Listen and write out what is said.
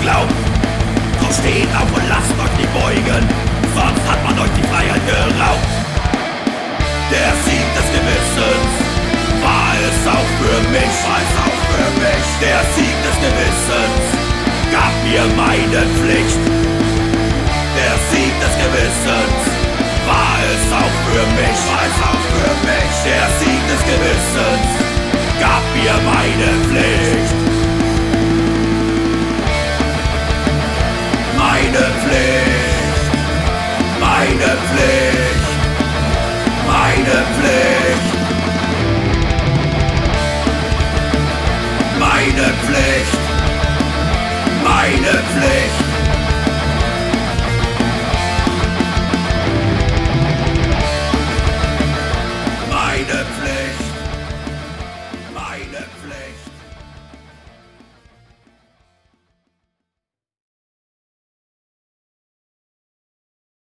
glaubt. Drum steht auf und lasst euch nicht beugen, sonst hat man euch die Freiheit geraubt. Der Sieg des Gewissens war es auch für mich, Der Sieg des Gewissens gab mir meine Pflicht. Der Sieg des Gewissens